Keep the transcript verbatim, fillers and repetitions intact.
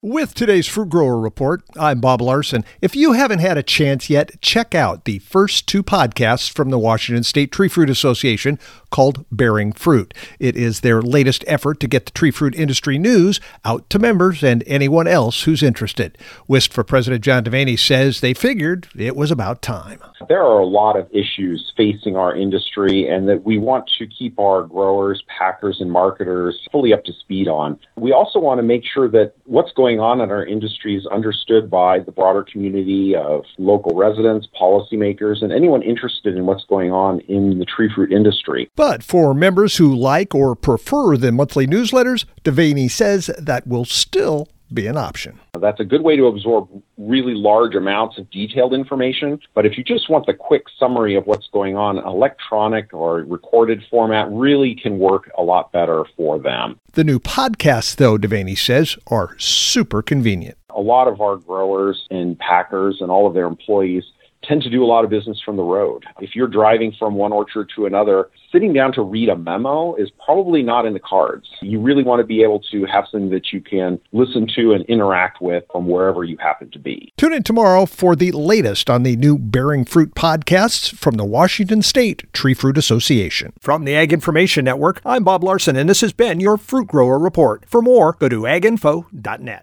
With today's Fruit Grower Report, I'm Bob Larson. If you haven't had a chance yet, check out the first two podcasts from the Washington State Tree Fruit Association called Bearing Fruit. It is their latest effort to get the tree fruit industry news out to members and anyone else who's interested. W I S T for President John Devaney says they figured it was about time. There are a lot of issues facing our industry and that we want to keep our growers, packers, and marketers fully up to speed on. We also want to make sure that what's going on in our industry is understood by the broader community of local residents, policymakers, and anyone interested in what's going on in the tree fruit industry. But for members who like or prefer the monthly newsletters, Devaney says that will still be an option. That's a good way to absorb really large amounts of detailed information. But if you just want the quick summary of what's going on, electronic or recorded format really can work a lot better for them. The new podcasts, though, Devaney says, are super convenient. A lot of our growers and packers and all of their employees tend to do a lot of business from the road. If you're driving from one orchard to another, sitting down to read a memo is probably not in the cards. You really want to be able to have something that you can listen to and interact with from wherever you happen to be. Tune in tomorrow for the latest on the new Bearing Fruit podcasts from the Washington State Tree Fruit Association. From the Ag Information Network, I'm Bob Larson, and this has been your Fruit Grower Report. For more, go to ag info dot net.